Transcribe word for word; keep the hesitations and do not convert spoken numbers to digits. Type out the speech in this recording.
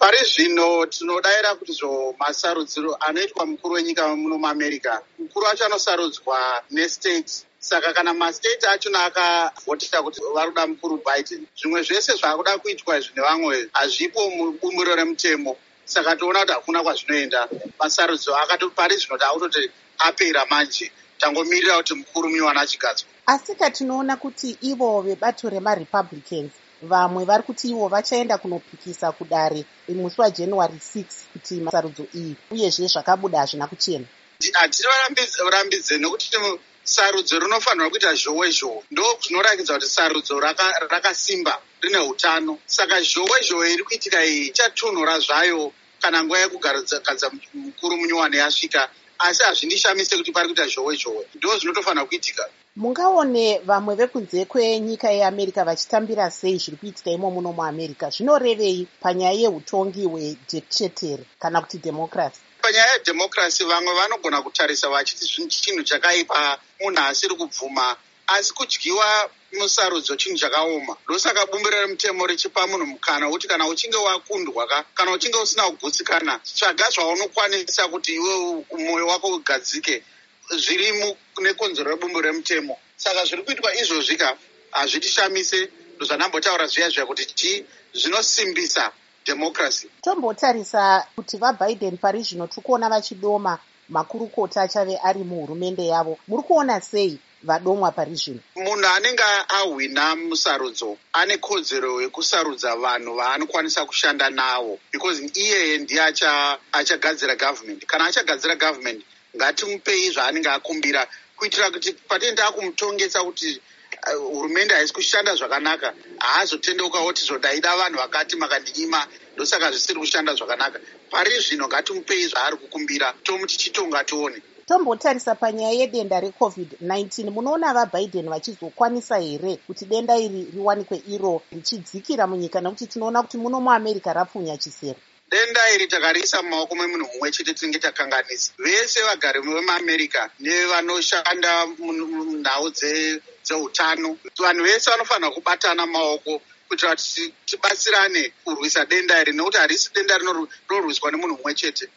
Pari zvino tinodayira kuti zvo masarudziro anoitwa mukuru wenyika muno muAmerica, mukuru wacho anosarudzwa nestate. Saka kana mastate achona akavhotera kuti varuda mukuru Biden, zvimwe zvese zvakuda kuitwa zvine vamwe hazvipo mubumbiro remutemo. Saka toona kuti hakuna kwazvinoenda. Masarudzo akato pari zvino taakutoti apera manje, tangomirira kuti mukuru muiwana achigadzwa. Asika tinoona kuti ivo vebato remaRepublicans vamwe vari kuti ivo vachaenda kunopikisa kudare musi waJanuary sixth kuti masarudzo iyi uyezve zvakabuda hazvina kuchena. Hativarambidze nekuti sarudzo rinofanirwa kuita zhowe zhowe. Ndo zvinorakidza kuti sarudzo rakasimba raka rine hutano. Saka zhowe zhowe iri kuitika iyi ichatunhura zvayo kana nguva yekugaradza mukuru munyuwane yasvika. Asi hazvindishamise kuti pari kuita zhowe zhowe. Ndo zvinotofanira kuitika. Mungaone vamwe vekunze kwenyika yeAmerica vachitambira sei zviri kuitika imo muno muAmerica? Zvinorevei panyaya yeutongi hwedictator kana kuti democracy? Panyaya yedemocracy vamwe vanogona kutarisa vachiti chinhu chakaipa, munhu asiri kubvuma, asi kudyiwa musarudzo chinhu chakaoma. Ndosaka bumbiro remutemo richipa munhu mukana kuti kana uchinge wakundwa kana uchinge usina kugutsikana, tsvaga zvaunokwanisa kuti iwe mwoyo wako ugadzike zviri nekonzero rebumbiro remutemo. Saka zviri kuitwa izvozvika hazvitishamise. Ndozvanambotaura zviya zviya kuti ti zvinosimbisa democracy. Tombotarisa kuti vaBiden pari zvino tikuona vachidoma makurukota achave ari muhurumende yavo. Muri kuona sei vadomwa pari zvino? Munhu anenge ahwina musarudzo ane kodzero yekusarudza vanhu vaanokwanisa kushanda navo, because iyeye ndiye achagadzira government. Kana achagadzira government, ngatimupei zvaanenge akumbira kuitira kuti patenda akumutongesa kuti hurumende haisi kushanda zvakanaka, haazotendeuka kuti zvodaida vanhu vakati makandinyima, ndosaka zvisiri kushanda zvakanaka. Pari zvino ngatimupei zvaari kukumbira, tomuti chitonga tione. Tombotarisa panyaya yedenda reCovid nineteen, munoona vaBiden vachizokwanisa here kuti denda iri riwanikwe iro richidzikira munyika, nekuti tinoona kuti muno muAmerica rapfunya chisero? Denda iri takariisa mumaoko memunhu mumwe chete tinenge takanganisa. Vese vagari vemuAmerica nevanoshanda munhau dzeutano, vanhu vese vanofanira kubatana maoko kuitira kuti tibatsirane kurwisa denda iri, nekuti harisi denda rinorwiswa nemunhu mumwe chete.